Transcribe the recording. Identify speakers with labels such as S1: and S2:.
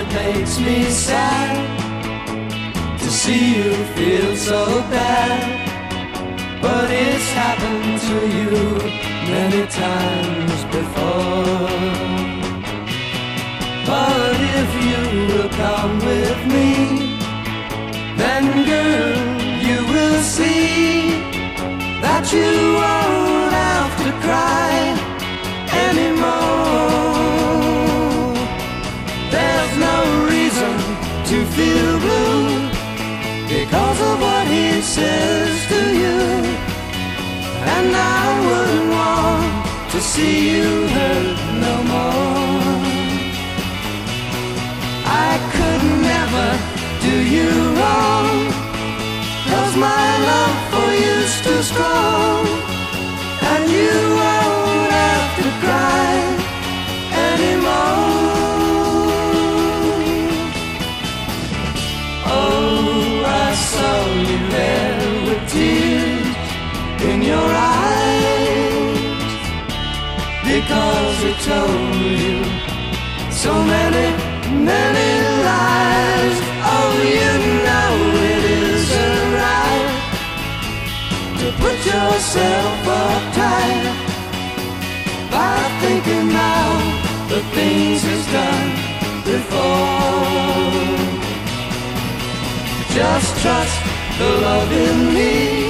S1: makes me sad to see you feel so bad, but it's happened to you many times before. But if you will come with me, then girl, you will see that you won't have to cry anymore. There's no reason to feel blue because of what he says to you, and I wouldn't want to see you hurt no more. I could never do you wrong, 'cause my love for you's too strong, and you won't have to cry anymore. Oh, I saw you there with tears in your eyes, because it told you so many lies. Oh, you know it isn't right to put yourself uptight by thinking now the things he's done before. Just trust the love in me,